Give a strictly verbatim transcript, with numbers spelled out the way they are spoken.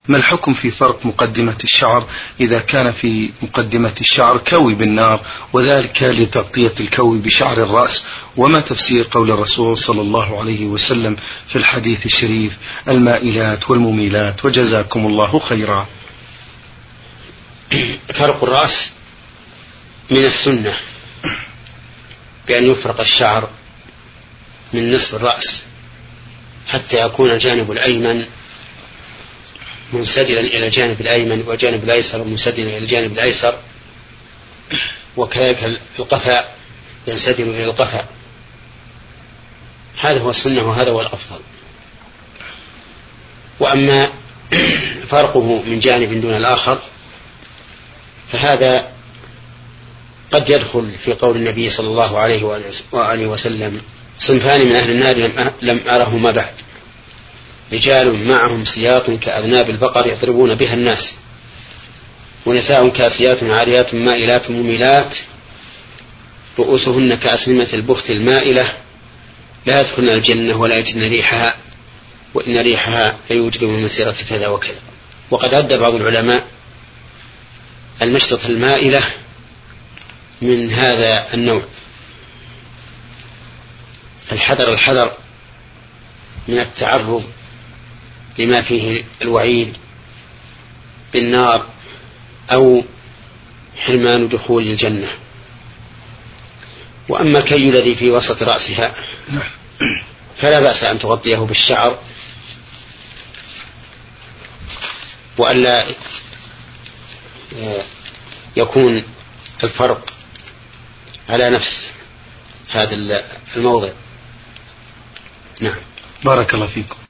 ما الحكم في فرق مقدمة الشعر إذا كان في مقدمة الشعر كوي بالنار وذلك لتغطية الكوي بشعر الرأس؟ وما تفسير قول الرسول صلى الله عليه وسلم في الحديث الشريف المائلات والمميلات؟ وجزاكم الله خيرا. فرق الرأس من السنة بأن يفرق الشعر من نصف الرأس حتى يكون الجانب الأيمن منسدلا إلى الجانب الأيمن وجانب الأيسر منسدلا إلى الجانب الأيسر، وكذلك القفا ينسدل إلى القفا. هذا هو السنة وهذا هو الأفضل. وأما فرقه من جانب دون الآخر فهذا قد يدخل في قول النبي صلى الله عليه وآله وسلم صنفان من أهل النار لم أرهما بعد، رجال معهم سياط كأذناب البقر يضربون بها الناس، ونساء كاسيات عاريات مائلات مميلات رؤوسهن كأسنمة البخت المائلة لا يدخلن الجنة ولا يجدن ريحها وإن ريحها ليوجد من مسيرة كذا وكذا. وقد عد بعض العلماء المشطة المائلة من هذا النوع. الحذر الحذر من التعرض لما فيه الوعيد بالنار أو حرمان دخول الجنة. وأما الكي الذي في وسط رأسها فلا بأس أن تغطيه بالشعر وألا يكون الفرق على نفس هذا الموضع. نعم. بارك الله فيكم.